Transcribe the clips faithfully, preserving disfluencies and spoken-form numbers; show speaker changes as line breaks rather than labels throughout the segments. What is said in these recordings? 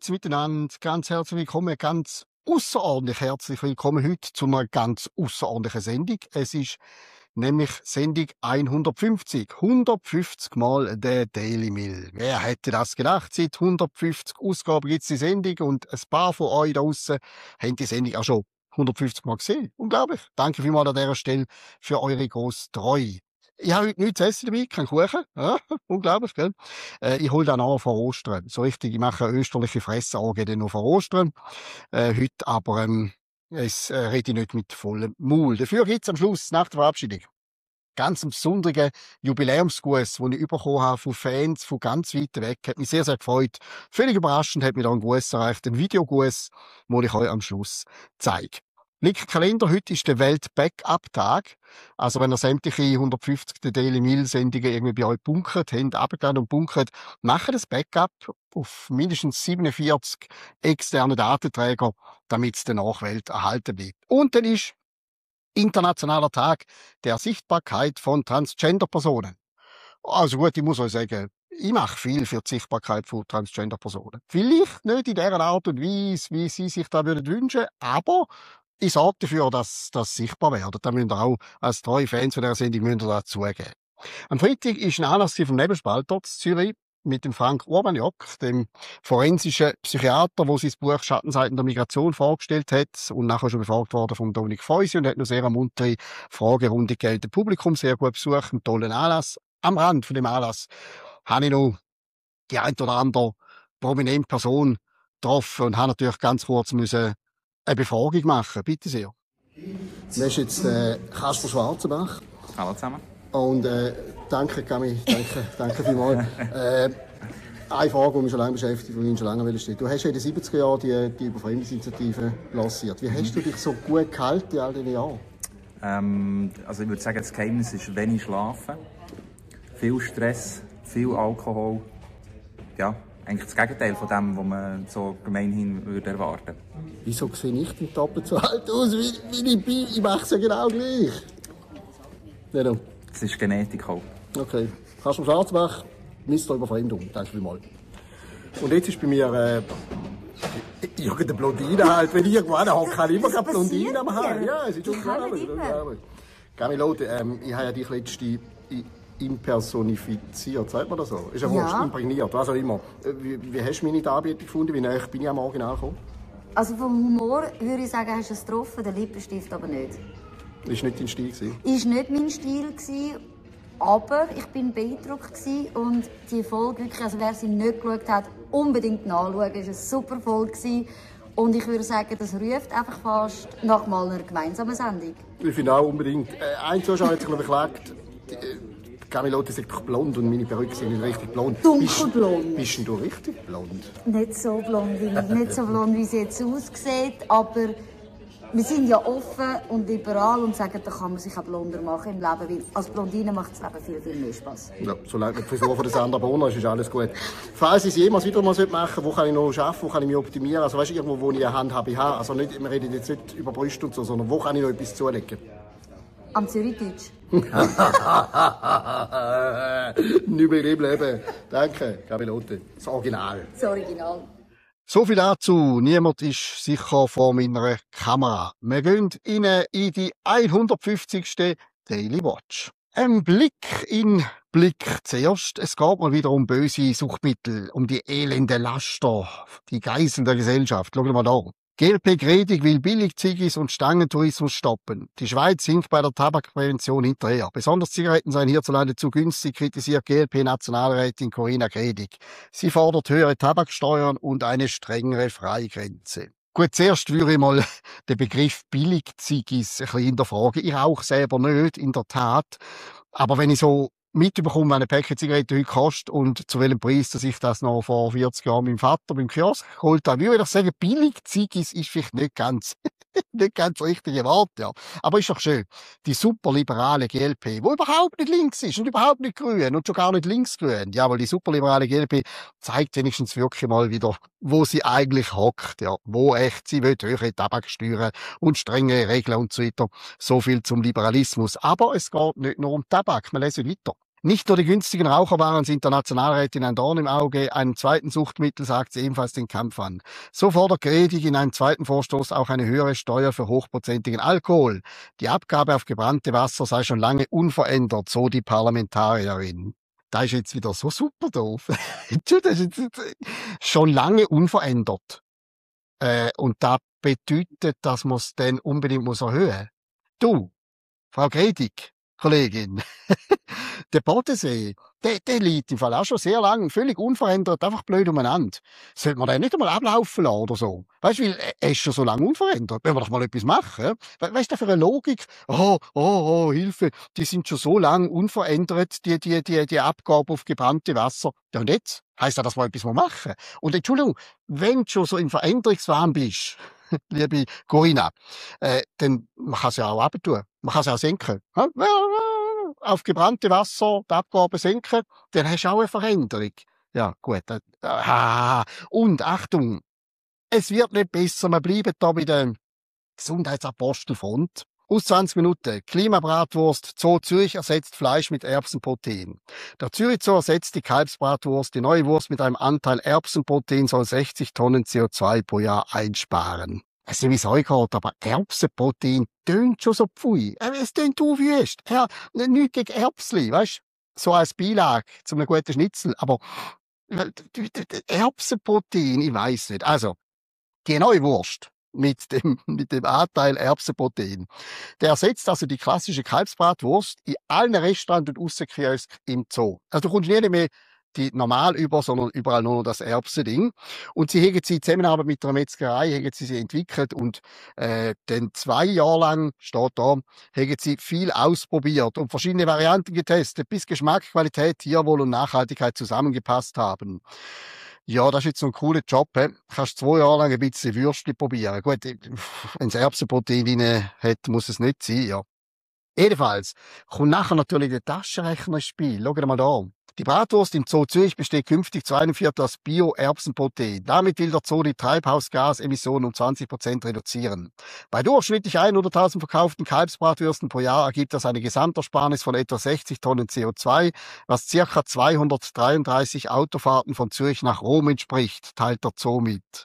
Grüezi miteinander, ganz herzlich willkommen, ganz außerordentlich herzlich willkommen heute zu einer ganz außerordentlichen Sendung. Es ist nämlich Sendung hundertfünfzig. hundertfünfzig Mal der Daily Mill. Wer hätte das gedacht? Seit hundertfünfzig Ausgaben gibt es die Sendung und ein paar von euch da draussen haben die Sendung auch schon hundertfünfzig Mal gesehen. Unglaublich. Danke vielmals an dieser Stelle für eure grosse Treue. Ich habe heute nichts zu essen dabei, kein Kuchen. Ja, unglaublich, gell? Äh, ich hole dann auch vor Ostern. So richtig, ich mache eine österliche Fressorgie dann noch vor Ostern. Äh, heute aber, ähm, es äh, rede ich nicht mit vollem Maul. Dafür gibt's am Schluss, nach der Verabschiedung, ganz einen besonderen Jubiläumsgruß, den ich bekommen habe von Fans von ganz weit weg. Hat mich sehr, sehr gefreut. Völlig überraschend hat mich da ein Gruß erreicht, ein Videogruß, den ich euch am Schluss zeige. Blick Kalender, heute ist der Welt-Backup-Tag. Also wenn ihr sämtliche hundertfünfzig Daily Mill-Sendungen irgendwie bei euch bunkert habt, runtergeladen und bunkert, macht das Backup auf mindestens siebenundvierzig externe Datenträger, damit es der Nachwelt erhalten bleibt. Und dann ist Internationaler Tag der Sichtbarkeit von Transgender-Personen. Also gut, ich muss euch sagen, ich mache viel für die Sichtbarkeit von Transgender-Personen. Vielleicht nicht in der Art und Weise, wie sie sich da würden wünschen, aber ich sorge dafür, dass das sichtbar wird. Da müsst ihr auch als treue Fans von dieser Sendung müsst ihr dazugeben. Am Freitag ist ein Anlass vom Nebelspalter in Zürich mit dem Frank Urbaniak, dem forensischen Psychiater, der sein Buch Schattenseiten der Migration vorgestellt hat und nachher schon befragt worden von Dominik Feusi und hat noch sehr eine muntere Fragerunde gegeben. Das Publikum sehr gut besucht, einen tollen Anlass. Am Rand von dem Anlass habe ich noch die ein oder andere prominente Person getroffen und habe natürlich ganz kurz müssen eine Befragung machen. Bitte sehr. Das ist jetzt äh, Kasper Schwarzenbach.
Hallo zusammen.
Und äh, danke, Cami, danke, danke vielmals. äh, eine Frage, die mich schon lange beschäftigt, die mich schon lange steht. Du hast ja in den siebziger Jahren die, die Überfremdungsinitiative lanciert. Wie hast du dich so gut gehalten in all diesen Jahren?
Ähm, also ich würde sagen, das Geheimnis ist wenig Schlafen, viel Stress, viel Alkohol. Ja, eigentlich das Gegenteil von dem, was man so gemeinhin würde erwarten.
Wieso sehe ich denn doppelt so alt aus, wie, wie ich bin? Ich mache es ja genau gleich. Ja, du.
Das ist Genetik auch.
Okay. Kasper Schwarzbach, Mister Überfremdung. Danke vielmals. Und jetzt ist bei mir äh, irgendeine Blondine halt. Wenn ich irgendwo anhocke, kann ich immer keine Blondine am Haar. Ja, es ist unglaublich. Camilote, ähm, ich habe ja dich letzte impersonifiziert, sagt man das so? Ist ja wurscht, imprägniert, was auch immer. Wie, wie hast du meine Darbietung gefunden? Wie näher bin ich am Original gekommen?
Also vom Humor würde ich sagen, hast du es getroffen, den Lippenstift aber nicht.
Das war nicht dein Stil?
Das war nicht mein Stil, aber ich war beeindruckt und die Folge wirklich, also wer sie nicht geschaut hat, unbedingt nachschauen. Es war eine super Folge und ich würde sagen, das ruft einfach fast nach mal einer gemeinsamen Sendung.
Ich finde auch unbedingt. Äh, ein Zuschauer hat sich beklagt, Camilote ist doch blond und meine Perücke sind nicht richtig blond.
Dunkelblond.
Bist, bist du richtig blond?
Nicht so blond wie ich, nicht so blond wie sie jetzt aussieht, aber wir sind ja offen und liberal und sagen, da kann man sich auch blonder machen im Leben, weil als Blondine macht das Leben viel, viel mehr Spass.
Ja, solange die Frisur von der Sandra Bonner ist, ist alles gut. Falls ich es jemals wieder mal machen sollte, wo kann ich noch arbeiten, wo kann ich mich optimieren? Also weißt du, irgendwo, wo ich eine Hand habe, ich habe. Also nicht, wir reden jetzt nicht über Brüste und so, sondern wo kann ich noch etwas zulegen?
Am Zürichdeutsch.
Nicht mehr im Leben. Danke, Camilote. Das Original.
Das Original.
So viel dazu. Niemand ist sicher vor meiner Kamera. Wir gehen rein in die hundertfünfzigste Daily Watch. Ein Blick in Blick zuerst. Es geht mal wieder um böse Suchtmittel, um die elende Laster, die Geiseln der Gesellschaft. Schauen wir mal da. G L P Gredig will Billig-Ziggis und Stangentourismus stoppen. Die Schweiz hinkt bei der Tabakprävention hinterher. Besonders Zigaretten seien hierzulande zu günstig, kritisiert G L P-Nationalrätin Corinna Gredig. Sie fordert höhere Tabaksteuern und eine strengere Freigrenze. Gut, zuerst würde ich mal den Begriff Billig-Ziggis ein bisschen hinterfragen. Ich rauche selber nicht, in der Tat. Aber wenn ich so mitbekommen, eine Päckchen Zigaretten heute kostet und zu welchem Preis, dass ich das noch vor vierzig Jahren meinem Vater beim Kiosk geholt habe. Würde ich sagen, billig Ziggis ist vielleicht nicht ganz, nicht ganz das richtige Wort, ja. Aber ist doch schön. Die superliberale G L P, wo überhaupt nicht links ist und überhaupt nicht grün und schon gar nicht linksgrün. Ja, weil die superliberale G L P zeigt wenigstens wirklich mal wieder, wo sie eigentlich hockt, ja. Wo echt sie will höhere Tabaksteuern und strenge Regeln und so weiter. So viel zum Liberalismus. Aber es geht nicht nur um Tabak. Wir lesen weiter. Nicht nur die günstigen Raucherwaren sind der Nationalrätin ein Dorn im Auge, einem zweiten Suchtmittel sagt sie ebenfalls den Kampf an. So fordert Gredig in einem zweiten Vorstoß auch eine höhere Steuer für hochprozentigen Alkohol. Die Abgabe auf gebrannte Wasser sei schon lange unverändert, so die Parlamentarierin. Da ist jetzt wieder so super doof. Das ist jetzt schon lange unverändert. Äh, und da bedeutet, dass man es dann unbedingt muss erhöhen. Du, Frau Gredig, Kollegin, der Bodensee, der, der liegt im Fall auch schon sehr lang, völlig unverändert, einfach blöd umeinander. Sollte man den nicht einmal ablaufen lassen oder so? Weißt du, weil er ist schon so lange unverändert. Wenn wir doch mal etwas machen. We weißt du, für eine Logik? Oh, oh, oh, Hilfe, die sind schon so lange unverändert, die, die, die, die Abgabe auf gebrannte Wasser. Ja, und jetzt? Heisst ja, dass wir etwas machen. Und Entschuldigung, wenn du schon so im Veränderungswahn bist, liebe Corinna, äh, dann man kann es ja auch abtun. Man kann es auch senken. Ja? Auf gebrannte Wasser die Abgabe senken, dann hast du auch eine Veränderung. Ja, gut. Äh, ah. Und Achtung, es wird nicht besser. Wir bleiben da bei der Gesundheitsapostelfront. Aus zwanzig Minuten. Klimabratwurst. Zoo Zürich ersetzt Fleisch mit Erbsenprotein. Der Zürich Zoo ersetzt die Kalbsbratwurst. Die neue Wurst mit einem Anteil Erbsenprotein soll sechzig Tonnen C O zwei pro Jahr einsparen. Es ist wie es euch geht, aber Erbsenprotein tönt schon so pfui. Es tönt aufwüst. Ja, nichts gegen Erbsli, weißt? So als Beilage zu einem guten Schnitzel. Aber Erbsenprotein, ich weiss nicht. Also, die neue Wurst mit dem, mit dem Anteil Erbsenprotein, der ersetzt also die klassische Kalbsbratwurst in allen Restaurants und Aussenkiosks im Zoo. Also du kommst nie mehr die normal über, sondern überall nur noch das Erbsending. Und sie haben sie in Zusammenarbeit mit der Metzgerei haben sie, sie entwickelt und äh, dann zwei Jahre lang, steht da, haben sie viel ausprobiert und verschiedene Varianten getestet, bis Geschmack, Qualität, Tierwohl und Nachhaltigkeit zusammengepasst haben. Ja, das ist jetzt so ein cooler Job. He? Kannst zwei Jahre lang ein bisschen Würstchen probieren. Gut, wenn es Erbsenprotein drin hat, muss es nicht sein, ja. Jedenfalls kommt nachher natürlich der Taschenrechner ins Spiel. Schaut mal da. Die Bratwurst im Zoo Zürich besteht künftig zu einem Viertel aus Bio-Erbsenprotein. Damit will der Zoo die Treibhausgasemissionen um zwanzig Prozent reduzieren. Bei durchschnittlich hunderttausend verkauften Kalbsbratwürsten pro Jahr ergibt das eine Gesamtersparnis von etwa sechzig Tonnen C O zwei, was circa zweihundertdreiunddreißig Autofahrten von Zürich nach Rom entspricht, teilt der Zoo mit.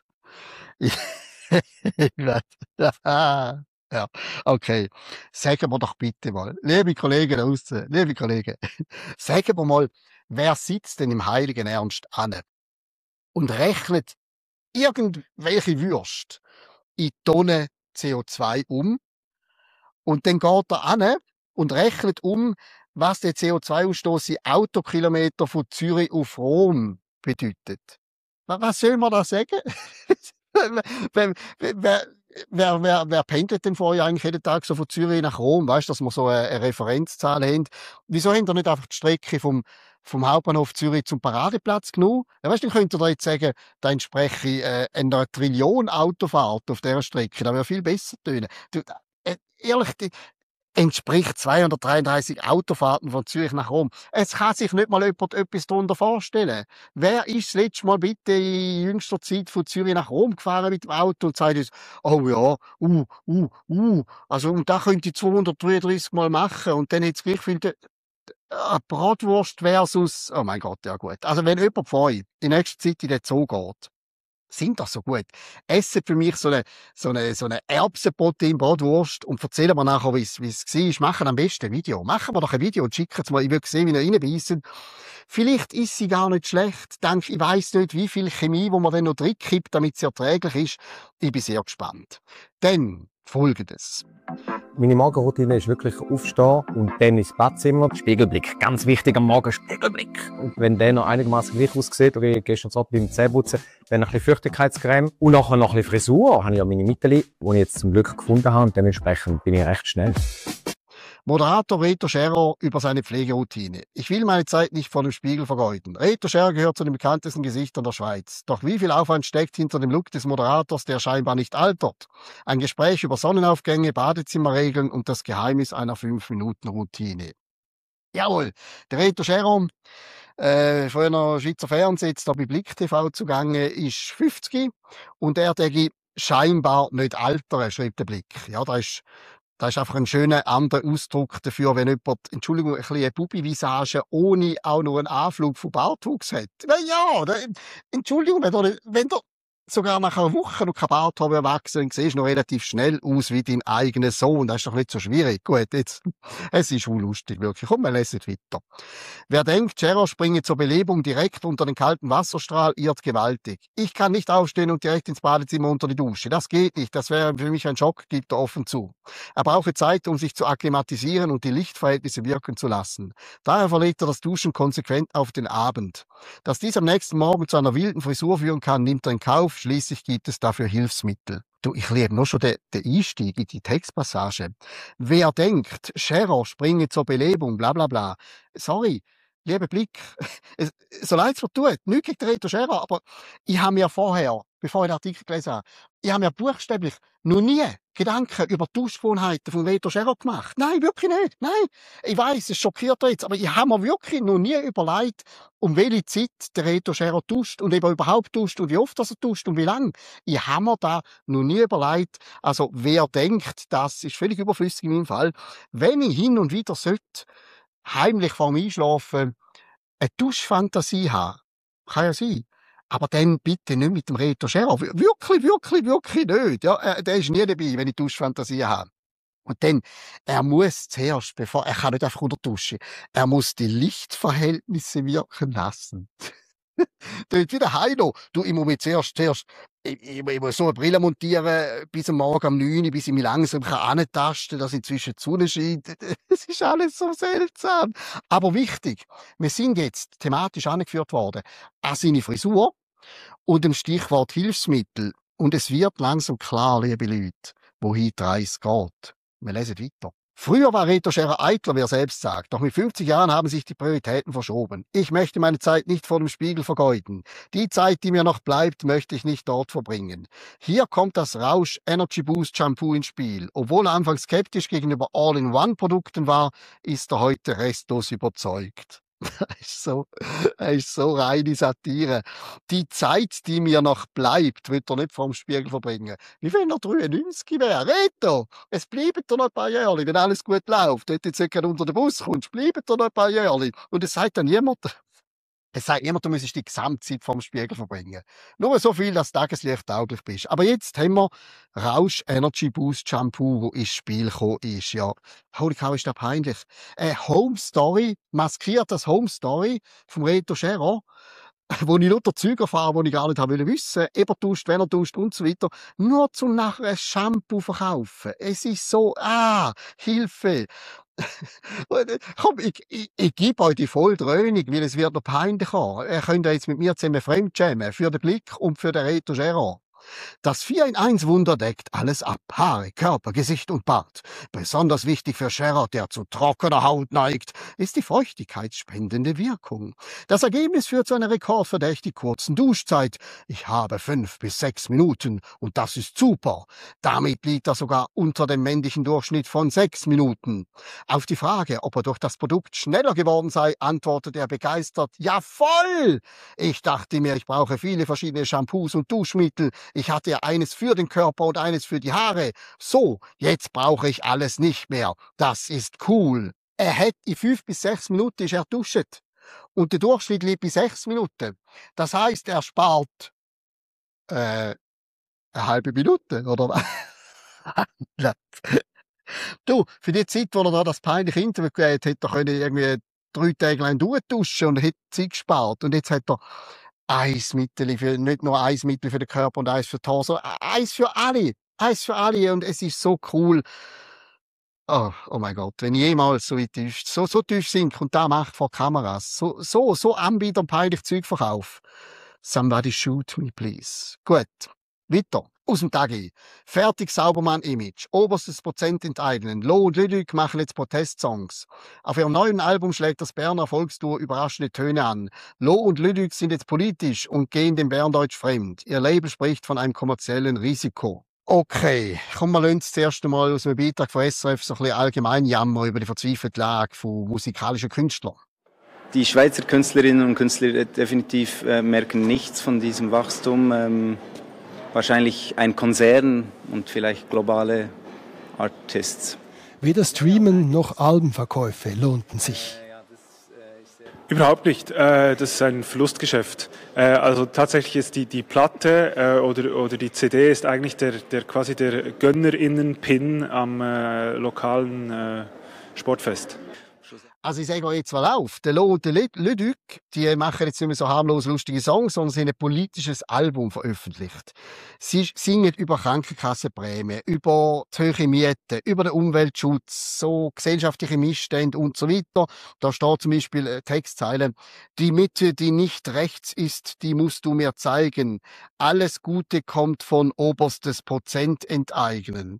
Ja, okay. Sagen wir doch bitte mal, liebe Kollegen da draussen, liebe Kollegen, sagen wir mal, wer sitzt denn im heiligen Ernst an und rechnet irgendwelche Würste in Tonnen C O zwei um und dann geht er an und rechnet um, was der C O zwei Ausstoß in Autokilometer von Zürich auf Rom bedeutet. Was soll man da sagen? wer, wer, wer, wer, wer pendelt denn vorher eigentlich jeden Tag so von Zürich nach Rom? Weißt du, dass wir so eine, eine Referenzzahl haben? Wieso haben wir nicht einfach die Strecke vom, vom Hauptbahnhof Zürich zum Paradeplatz genommen? Ja, weißt du, dann könnt ihr da jetzt sagen, da entspreche äh, einer Trillion Autofahrt auf dieser Strecke. Das wäre viel besser tönen. Du, äh, ehrlich, die, entspricht zweihundertdreiunddreißig Autofahrten von Zürich nach Rom. Es kann sich nicht mal jemand etwas darunter vorstellen. Wer ist das letzte Mal bitte in jüngster Zeit von Zürich nach Rom gefahren mit dem Auto und sagt uns, oh ja, uh, uh, uh, also und da könnte ich zweihundertdreiunddreißig Mal machen und dann jetzt gleich viel äh, Bratwurst versus, oh mein Gott, ja gut. Also wenn jemand von euch die nächste Zeit in den Zoo geht, sind das so gut. Essen für mich so eine, so eine, so eine Erbsenprotein-Bratwurst und erzählen mir nachher, wie es, wie es war. Machen am besten ein Video. Machen wir doch ein Video und schicken es mal. Ich will sehen, wie ihr reinbeissen. Vielleicht ist sie gar nicht schlecht. Denk, ich weiss nicht, wie viel Chemie, wo man dann noch drin kippt, damit sie erträglich ist. Ich bin sehr gespannt. Dann Folgendes.
Meine Morgenroutine ist wirklich aufstehen und dann ins Badzimmer.
Spiegelblick, ganz wichtig am Morgen, Spiegelblick.
Und wenn der noch einigermaßen gleich aussieht, oder ich gestern Abend beim Zähneputzen, dann ein bisschen Feuchtigkeitscreme und nachher noch ein bisschen Frisur. Habe ich ja meine Mittel, die ich jetzt zum Glück gefunden habe und dementsprechend bin ich recht schnell.
Moderator Reto Scherer über seine Pflegeroutine. Ich will meine Zeit nicht vor dem Spiegel vergeuden. Reto Scherer gehört zu den bekanntesten Gesichtern der Schweiz. Doch wie viel Aufwand steckt hinter dem Look des Moderators, der scheinbar nicht altert? Ein Gespräch über Sonnenaufgänge, Badezimmerregeln und das Geheimnis einer fünf Minuten Routine. Jawohl, der Reto Scherer, äh, von einer Schweizer Fernsehen, jetzt da bei Blick T V zugange, ist fünfzig und er denke scheinbar nicht altern, schreibt der Blick. Ja, da ist Das ist einfach ein schöner anderer Ausdruck dafür, wenn jemand, Entschuldigung, ein bisschen eine Bubi-Visage ohne auch nur einen Anflug von Bartwuchs hat. Na ja, da, Entschuldigung, wenn du, wenn du sogar nach einer Woche noch kein Bart haben erwachsen, dann siehst du noch relativ schnell aus wie dein eigener Sohn. Das ist doch nicht so schwierig. Gut, jetzt, es ist wohl lustig, wirklich. Komm, wir lesen weiter. Wer denkt, Gerard springe zur Belebung direkt unter den kalten Wasserstrahl, irrt gewaltig. Ich kann nicht aufstehen und direkt ins Badezimmer unter die Dusche. Das geht nicht. Das wäre für mich ein Schock, gibt er offen zu. Er brauche Zeit, um sich zu akklimatisieren und die Lichtverhältnisse wirken zu lassen. Daher verlegt er das Duschen konsequent auf den Abend. Dass dies am nächsten Morgen zu einer wilden Frisur führen kann, nimmt er in Kauf. Schließlich gibt es dafür Hilfsmittel. Du, ich liebe nur schon den, den Einstieg in die Textpassage. Wer denkt, Scherer springe zur Belebung, bla bla bla. Sorry, lieber Blick, so leid es mir tut, nicht gegen den Reto Scherer, aber ich habe mir vorher, bevor ich den Artikel gelesen habe, ich habe mir buchstäblich noch nie Gedanken über die Duschgewohnheiten von Reto Scherer gemacht. Nein, wirklich nicht. Nein. Ich weiss, es schockiert euch jetzt, aber ich habe mir wirklich noch nie überlegt, um welche Zeit der Reto Scherer duscht und eben überhaupt duscht und wie oft er duscht und wie lange. Ich habe mir da noch nie überlegt. Also, wer denkt, das ist völlig überflüssig in meinem Fall. Wenn ich hin und wieder sollte, heimlich vorm Einschlafen, eine Duschfantasie haben, kann ja sein. Aber dann bitte nicht mit dem Reto Scherer. Wirklich, wirklich, wirklich nicht. Ja, äh, der ist nie dabei, wenn ich Duschfantasie habe. Und dann, er muss zuerst, bevor, er kann nicht einfach unter die Dusche, er muss die Lichtverhältnisse wirken lassen. Dort wieder Heino. Du, ich muss mir zuerst, zuerst, ich, ich, ich muss so eine Brille montieren, bis am Morgen um neun Uhr, bis ich mich langsam antasten kann, dass ich zwischen die Sonne scheint. Es ist alles so seltsam. Aber wichtig, wir sind jetzt thematisch angeführt worden an seine Frisur und dem Stichwort Hilfsmittel. Und es wird langsam klar, liebe Leute, wohin die Reise geht. Wir lesen weiter. Früher war Reto Scherer eitler, wie er selbst sagt. Doch mit fünfzig Jahren haben sich die Prioritäten verschoben. Ich möchte meine Zeit nicht vor dem Spiegel vergeuden. Die Zeit, die mir noch bleibt, möchte ich nicht dort verbringen. Hier kommt das Rausch Energy Boost Shampoo ins Spiel. Obwohl er anfangs skeptisch gegenüber All-in-One-Produkten war, ist er heute restlos überzeugt. Das ist so, das ist so reine Satire. Die Zeit, die mir noch bleibt, wird er nicht vorm Spiegel verbringen. Wie wenn er dreiundneunzig wäre. Reto, es bleiben dir noch ein paar Jahre, wenn alles gut läuft. Wenn du jetzt nicht unter den Bus kommst, bleiben dir noch ein paar Jahre. Und es sagt dann niemand, es sagt niemand, du müsstest die Gesamtzeit vorm Spiegel verbringen. Nur so viel, dass Tageslicht tauglich bist. Aber jetzt haben wir Rausch Energy Boost Shampoo, wo ins Spiel gekommen ist. Ja, holy cow, ist das peinlich. Eine Home Story, maskiert das Home Story vom Reto Scherer, wo ich lauter Zeug erfahre, die ich gar nicht haben wissen. Eben duscht, wenn er duscht und so weiter. Nur zum nachher ein Shampoo verkaufen. Es ist so, ah, Hilfe. Komm, ich, ich, ich gebe euch die voll Dröhnung, weil es wird noch peinlicher. Ihr könnt ja jetzt mit mir zusammen fremdschämen. Für den Blick und für den Reto Scherer. Das vier in eins Wunder deckt alles ab. Haare, Körper, Gesicht und Bart. Besonders wichtig für Scherer, der zu trockener Haut neigt, ist die feuchtigkeitsspendende Wirkung. Das Ergebnis führt zu einer rekordverdächtig kurzen Duschzeit. Ich habe fünf bis sechs Minuten und das ist super. Damit liegt er sogar unter dem männlichen Durchschnitt von sechs Minuten. Auf die Frage, ob er durch das Produkt schneller geworden sei, antwortet er begeistert, ja voll! Ich dachte mir, ich brauche viele verschiedene Shampoos und Duschmittel. Ich hatte ja eines für den Körper und eines für die Haare. So, jetzt brauche ich alles nicht mehr. Das ist cool. Er hat in fünf bis sechs Minuten ist er duscht. Und der Durchschnitt liegt bei sechs Minuten. Das heißt, er spart äh, eine halbe Minute, oder was? Du, für die Zeit, wo er da das peinliche Interview gegeben hat, hätte er können irgendwie drei Tage lang durchduschen und hätte Zeit gespart. Und jetzt hat er eins Mittel für, nicht nur eins Mittel für den Körper und eins für die Haare, sondern eins für alle. Eins für alle. Und es ist so cool. Oh, oh mein Gott, wenn ich jemals so tief, so, so tief sinke und da macht vor Kameras, so, so, so anbieterpeinlich Zeug verkauf. Somebody shoot me, please. Gut. Weiter. Aus dem Tagi. Fertig Saubermann-Image. Oberstes Prozent enteignen. Lo und Lüdük machen jetzt Protestsongs. Auf ihrem neuen Album schlägt das Berner Erfolgsduo überraschende Töne an. Lo und Lüdük sind jetzt politisch und gehen dem Berndeutsch fremd. Ihr Label spricht von einem kommerziellen Risiko. Okay, kommen wir uns das erste Mal aus einem Beitrag von S R F so ein bisschen allgemein Jammer über die verzweifelte Lage von musikalischen Künstlern.
Die Schweizer Künstlerinnen und Künstler definitiv äh, merken nichts von diesem Wachstum. Ähm Wahrscheinlich ein Konzern und vielleicht globale Artists.
Weder Streamen noch Albenverkäufe lohnten sich.
Überhaupt nicht. Äh, das ist ein Verlustgeschäft. Äh, also tatsächlich ist die, die Platte äh, oder, oder die C D ist eigentlich der, der quasi der GönnerInnen-Pin am äh, lokalen äh, Sportfest.
Also ich sage euch jetzt mal auf, der Lo und der Leduc, die machen jetzt nicht mehr so harmlos lustige Songs, sondern sie haben ein politisches Album veröffentlicht. Sie singen über Krankenkassenprämien, über die hohe Mieten, über den Umweltschutz, so gesellschaftliche Missstände und so weiter. Da steht zum Beispiel eine Textzeile: Die Mitte, die nicht rechts ist, die musst du mir zeigen. Alles Gute kommt von oberstes Prozent enteignen.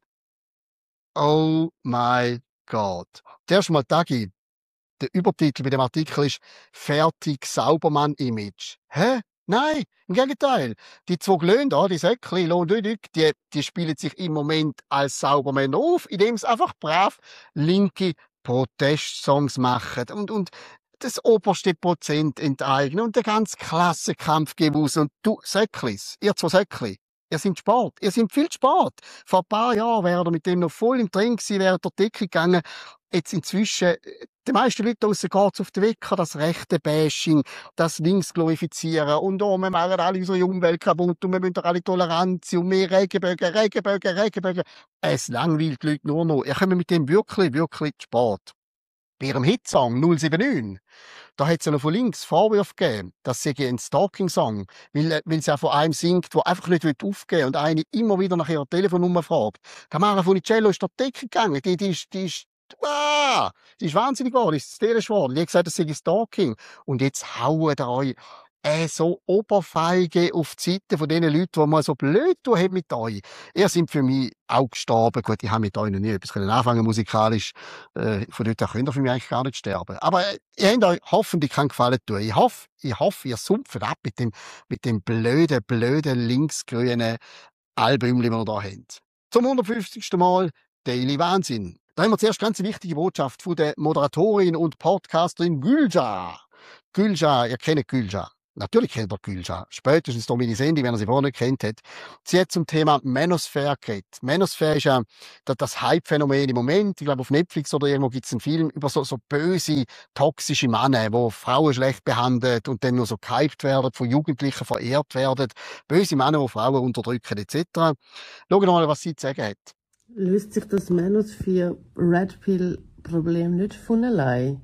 Oh my God. Zuerst mal Tagi. Der Übertitel bei dem Artikel ist «Fertig Saubermann-Image». Hä? Nein, im Gegenteil. Die zwei Glöhn da, die Säckli, Lo und Lüdük, die, die spielen sich im Moment als Saubermänner auf, indem sie einfach brav linke Protestsongs machen und, und das oberste Prozent enteignen und den ganzen Klassenkampf geben aus. Und du, Säcklis, ihr zwei Säckli, ihr seid Sport, ihr seid viel Sport. Vor ein paar Jahren wäre er mit dem noch voll im Trink gewesen, wäre der Decke gegangen. Jetzt inzwischen, die meisten Leute draussen geht's auf den Wecker, das rechte Bashing, das Links glorifizieren und oh, wir machen alle unsere Umwelt kaputt und wir müssen doch alle tolerant sein und mehr Regenbögen, Regenbögen, Regenbögen. Es langweilt die Leute nur noch. Ihr kommt mit dem wirklich, wirklich zu Sport. Bei ihrem Hitsong null sieben neun, da hat es ja noch von links Vorwürfe gegeben, dass sie ein Stalking-Song, weil, weil sie auch von einem singt, der einfach nicht aufgeben will und eine immer wieder nach ihrer Telefonnummer fragt. Tamara Funicello ist durch die Decke gegangen, die, die, ist, die ist Ah, die ist wahnsinnig geworden, ist hysterisch geworden. Die hat gesagt, das sei Stalking. Und jetzt hauen da euch äh, so Oberfeige auf die Seite von den Leuten, die mal so blöd tun haben mit euch. Ihr seid für mich auch gestorben. Gut, ich habe mit euch noch nie etwas anfangen musikalisch. Äh, von dort könnt ihr für mich eigentlich gar nicht sterben. Aber äh, ihr habt euch hoffentlich keinen Gefallen tun. Ich hoffe, ich hoffe, ihr sumpft ab mit dem, mit dem blöden, blöden linksgrünen Album, das wir da haben. Zum hundertfünfzigsten Mal Daily Wahnsinn. Da haben wir zuerst ganz eine wichtige Botschaft von der Moderatorin und Podcasterin Gülca. Gülca, ihr kennt Gülca. Natürlich kennt ihr Gülca. Spätestens hier meine Sendung, wenn ihr sie vorher nicht kennt hat. Sie hat zum Thema Manosphere geredet. Manosphere ist ja das Hype-Phänomen im Moment. Ich glaube, auf Netflix oder irgendwo gibt es einen Film über so, so böse, toxische Männer, die Frauen schlecht behandeln und dann nur so gehypt werden, von Jugendlichen verehrt werden. Böse Männer, die Frauen unterdrücken, et cetera. Schauen wir mal, was sie zu sagen hat.
Löst sich das Manosphere Red Pill Problem nicht von allein?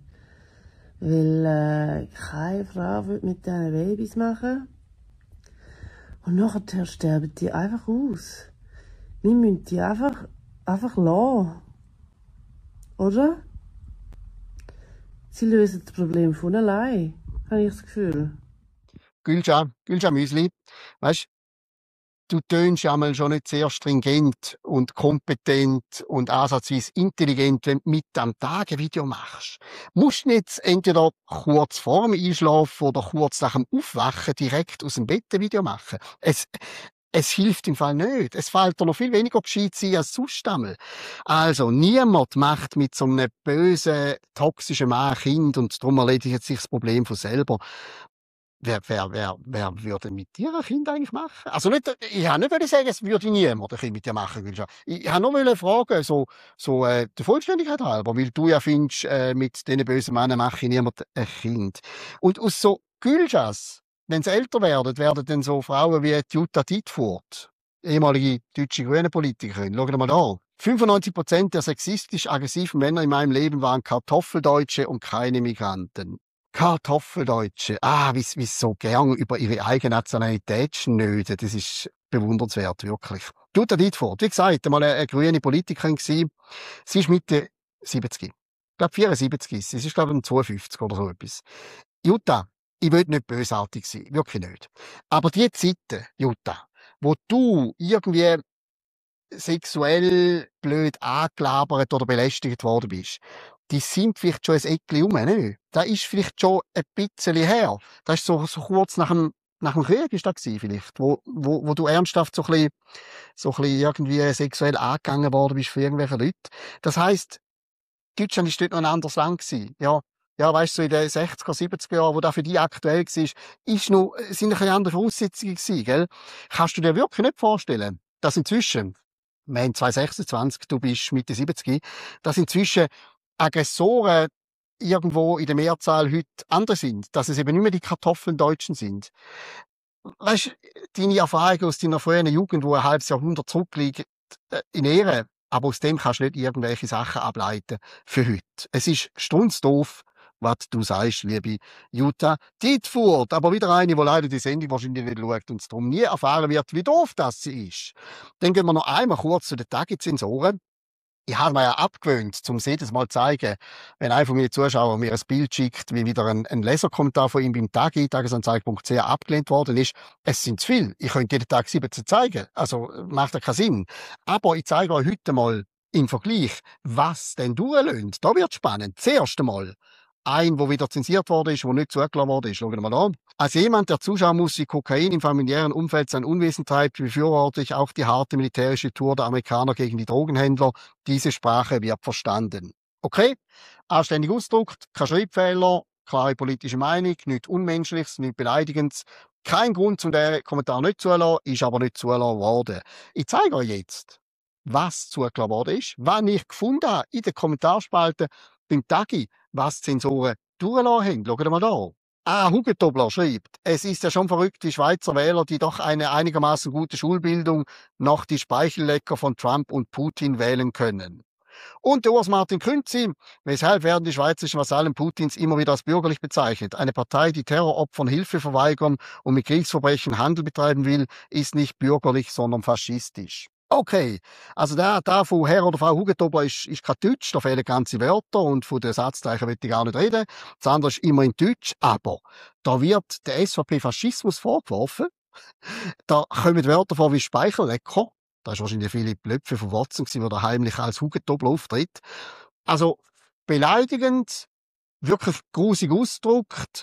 Weil äh, keine Frau will mit diesen Babys machen. Und nachher sterben die einfach aus. Wir müssen die einfach, einfach lassen. Oder? Sie lösen das Problem von allein, habe ich das Gefühl.
Gülca, Gülca Müsli, weisst, du tönst ja mal schon nicht sehr stringent und kompetent und ansatzweise intelligent, wenn du mit am Tag ein Video machst. Musst nicht entweder kurz vor dem Einschlafen oder kurz nach dem Aufwachen direkt aus dem Bett ein Video machen. Es, es hilft im Fall nicht. Es fällt dir noch viel weniger gescheit sein als sonst einmal. Also, niemand macht mit so einem bösen, toxischen Mann Kind und darum erledigt sich das Problem von selber. Wer, wer, wer, wer würde mit dir ein Kind eigentlich machen? Also nicht, ich habe nicht sagen, es würde niemand ein Kind mit dir machen. Gülca. Ich habe nur fragen, so, so, äh, der Vollständigkeit halber, weil du ja findest, äh, mit diesen bösen Männern mache ich niemand ein Kind. Und aus so Gülcas, wenn sie älter werden, werden dann so Frauen wie Jutta Dittfurt, ehemalige deutsche Grüne-Politikerin. Schauen wir mal da. fünfundneunzig Prozent der sexistisch-aggressiven Männer in meinem Leben waren Kartoffeldeutsche und keine Migranten. Kartoffeldeutsche. Ah, wie sie so gern über ihre eigene Nationalität schnöden. Das ist bewundernswert, wirklich. Jutta Dittfurt, wie gesagt, einmal eine, eine grüne Politikerin gewesen. Sie ist Mitte siebzig. Ich glaube, vierundsiebzig ist sie. Sie ist, glaube ich, zweiundfünfzig oder so etwas. Jutta, ich will nicht bösartig sein. Wirklich nicht. Aber die Zeiten, Jutta, wo du irgendwie sexuell blöd angelabert oder belästigt worden bist, die sind vielleicht schon ein Eckchen rum, nicht? Das ist vielleicht schon ein bisschen her. Das ist so, so kurz nach dem, nach dem Krieg ist das gewesen, vielleicht, wo, wo, wo du ernsthaft so ein bisschen, so ein bisschen irgendwie sexuell angegangen worden bist von irgendwelchen Leuten. Das heisst, Deutschland ist dort noch ein anderes Land gewesen. Ja, ja, weißt du, so in den sechziger, siebziger Jahren, wo das für dich aktuell war, ist noch, sind ein bisschen andere Voraussetzungen gewesen, gell? Kannst du dir wirklich nicht vorstellen, dass inzwischen, wir haben zwanzig sechsundzwanzig, du bist Mitte siebzig, dass inzwischen Aggressoren irgendwo in der Mehrzahl heute andere sind, dass es eben nicht mehr die Kartoffeln Deutschen sind. Weißt du, deine Erfahrung aus deiner frühen Jugend, wo ein halbes Jahrhundert zurückliegt, äh, in Ehre, aber aus dem kannst du nicht irgendwelche Sachen ableiten für heute. Es ist strunzdoof, was du sagst, liebe Jutta Dietfurt. Aber wieder eine, die leider die Sendung wahrscheinlich nicht schaut und es darum nie erfahren wird, wie doof das sie ist. Dann gehen wir noch einmal kurz zu den Tagizensoren. Ich habe mir ja abgewöhnt, um es jedes Mal zu zeigen, wenn einer von meinen Zuschauern mir ein Bild schickt, wie wieder ein, ein Leserkommentar von ihm beim Tagi, tagesanzeiger punkt c h abgelehnt worden ist. Es sind zu viel. Ich könnte jeden Tag siebzehn zeigen. Also, macht ja keinen Sinn. Aber ich zeige euch heute mal im Vergleich, was denn durchlöhnt. Da wird spannend. Zuerst einmal ein, der wieder zensiert worden ist, der nicht zugelassen worden ist. Schauen wir mal an. Als jemand, der zuschauen muss, wie Kokain im familiären Umfeld sein Unwesen treibt, befürworte ich auch die harte militärische Tour der Amerikaner gegen die Drogenhändler. Diese Sprache wird verstanden. Okay? Anständig ausgedrückt, kein Schreibfehler, klare politische Meinung, nichts Unmenschliches, nichts Beleidigendes. Kein Grund, um diesen Kommentar nicht zuzulassen, ist aber nicht zugelassen worden. Ich zeige euch jetzt, was zugelassen worden ist, was ich gefunden habe in den Kommentarsspalten beim Tagi, was die Zensoren durchgelassen haben. Schaut mal da. Ah, Hugentobler schreibt, es ist ja schon verrückt, die Schweizer Wähler, die doch eine einigermaßen gute Schulbildung noch die Speichellecker von Trump und Putin wählen können. Und der Urs Martin Künzi, weshalb werden die schweizerischen Vasallen Putins immer wieder als bürgerlich bezeichnet? Eine Partei, die Terroropfern Hilfe verweigern und mit Kriegsverbrechen Handel betreiben will, ist nicht bürgerlich, sondern faschistisch. Okay, also der, der von Herr oder Frau Hugentobler ist, ist kein Deutsch, da fehlen ganze Wörter und von den Satzzeichen will ich gar nicht reden. Das andere ist immer in Deutsch, aber da wird der S V P Faschismus vorgeworfen. Da kommen Wörter vor wie Speichellecker. Da ist wahrscheinlich Philipp Löpfe von Watson gewesen, der heimlich als Hugentobler auftritt. Also beleidigend, wirklich grusig ausgedrückt,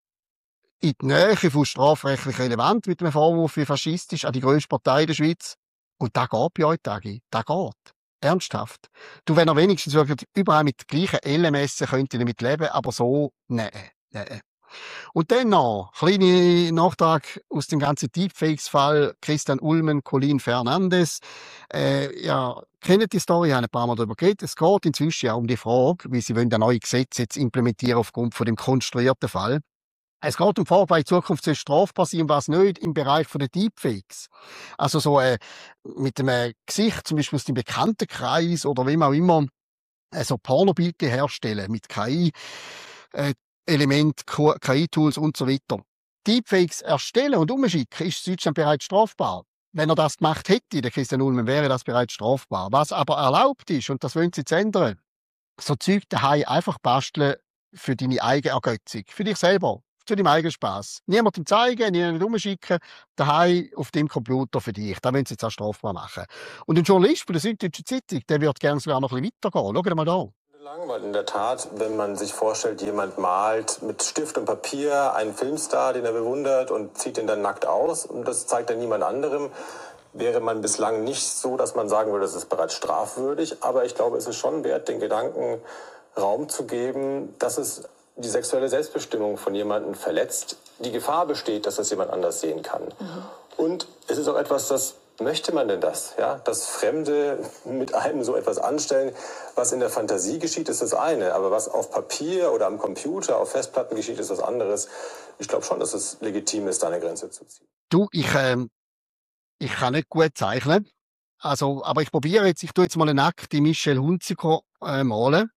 in die Nähe von strafrechtlich relevant mit dem Vorwurf wie faschistisch an die grösste Partei der Schweiz. Und da geht bei euch, Tagi. Da geht. Ernsthaft. Du, wenn er wenigstens wirklich überall mit gleichen Ellen messen, könnt ihr damit leben, aber so, nee, nee. Und dann noch, kleiner Nachtrag aus dem ganzen Deepfakes-Fall, Christian Ulmen, Colin Fernandes. Äh, ja, kennt die Story, haben ein paar Mal darüber geredet. Es geht inzwischen ja um die Frage, wie sie wollen ein neues Gesetz jetzt implementieren aufgrund von dem konstruierten Fall. Es geht um die Frage, bei Zukunft soll strafbar sein, was nicht im Bereich der Deepfakes. Also so äh, mit einem Gesicht, zum Beispiel aus dem Bekanntenkreis oder wem auch immer, äh, so Pornobilder herstellen mit K I, äh, Element, K I-Tools und so weiter. Deepfakes erstellen und umschicken ist in Deutschland bereits strafbar. Wenn er das gemacht hätte, der Christian Ulmen, wäre das bereits strafbar. Was aber erlaubt ist, und das wollen sie jetzt ändern, so Zeug daheim einfach basteln für deine eigene Ergötzung, für dich selber. Zu deinem eigenen Spass. Niemandem zeigen, niemandem umschicken, daheim auf dem Computer für dich. Da wollen sie jetzt auch strafbar machen. Und ein Journalist von der Süddeutschen Zeitung, der wird gerne sogar noch ein bisschen weitergehen. Schaut mal da.
Weil in der Tat, wenn man sich vorstellt, jemand malt mit Stift und Papier einen Filmstar, den er bewundert und zieht ihn dann nackt aus und das zeigt dann niemand anderem, wäre man bislang nicht so, dass man sagen würde, das ist bereits strafwürdig. Aber ich glaube, es ist schon wert, den Gedanken Raum zu geben, dass es die sexuelle Selbstbestimmung von jemandem verletzt, die Gefahr besteht, dass das jemand anders sehen kann. Mhm. Und es ist auch etwas, das möchte man denn das, ja, dass Fremde mit einem so etwas anstellen, was in der Fantasie geschieht, ist das eine, aber was auf Papier oder am Computer, auf Festplatten geschieht, ist was anderes. Ich glaube schon, dass es legitim ist, da eine Grenze zu ziehen.
Du, ich, ähm, ich kann nicht gut zeichnen, also, aber ich probiere jetzt, ich tue jetzt mal eine nackte Michelle Hunziker äh, malen.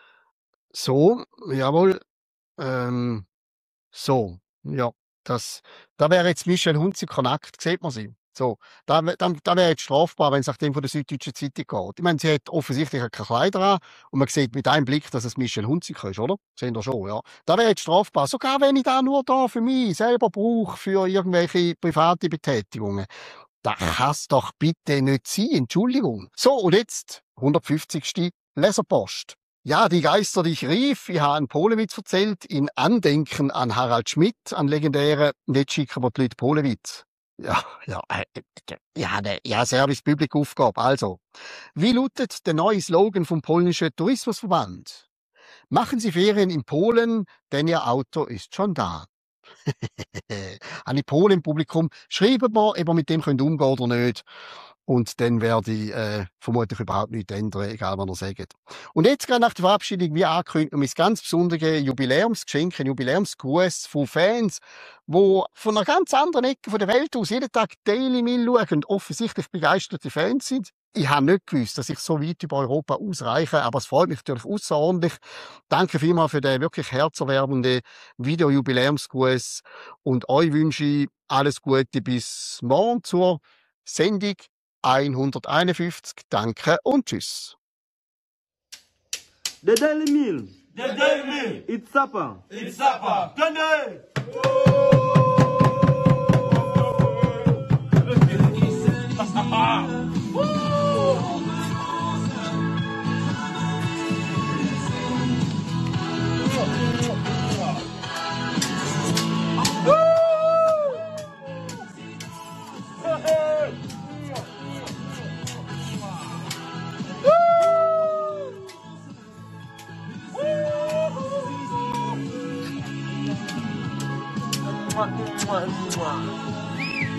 So, jawohl. Ähm, so, ja, das, da wäre jetzt Michelle Hunziker nackt, sieht man sie. So, da, da, da wäre jetzt strafbar, wenn es nach dem von der Süddeutschen Zeitung geht. Ich meine, sie hat offensichtlich keine Kleider an und man sieht mit einem Blick, dass es Michelle Hunziker ist, oder? Sehen wir schon, ja. Da wäre jetzt strafbar, sogar wenn ich da nur da für mich selber brauche, für irgendwelche private Betätigungen. Das kann's doch bitte nicht sein, Entschuldigung. So, und jetzt, hundertfünfzigste Leserpost. Ja, die Geister, die ich rief, ich habe einen Polenwitz erzählt, in Andenken an Harald Schmidt, an legendären, nicht schicken wir die Leute Polenwitz. Ja, ja, äh, ja, ne, ja, Service Public Aufgabe. Also, wie lautet der neue Slogan vom polnischen Tourismusverband? Machen Sie Ferien in Polen, denn Ihr Auto ist schon da. An die Polen im Publikum, schreiben wir, ob ihr mit dem könnt umgehen oder nicht. Und dann werde ich äh, vermutlich überhaupt nichts ändern, egal was er sagt. Und jetzt gerade nach der Verabschiedung, wie angekündigt, mein ganz besonderes Jubiläumsgeschenk, ein Jubiläumsgruß von Fans, die von einer ganz anderen Ecke der Welt aus jeden Tag Daily Mail schauen und offensichtlich begeisterte Fans sind. Ich habe nicht gewusst, dass ich so weit über Europa ausreiche, aber es freut mich natürlich außerordentlich. Danke vielmals für den wirklich herzerwärmenden Videojubiläumsgruß und euch wünsche ich alles Gute bis morgen zur Sendung hunderteinundfünfzig. Danke und tschüss.
The Daily Mail.
The Daily Mail.
It's Zappa.
It's Zappa. Sunday. Mwah, mwah, mwah.